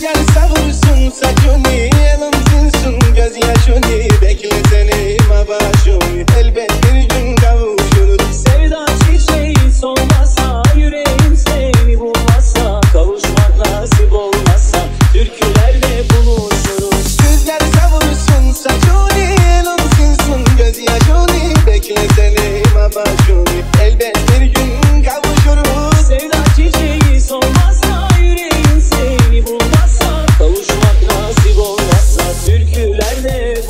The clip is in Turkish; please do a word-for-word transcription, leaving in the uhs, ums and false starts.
Gel savursun saçını, elin silsin gözyaşını. Bekletenim başım elbet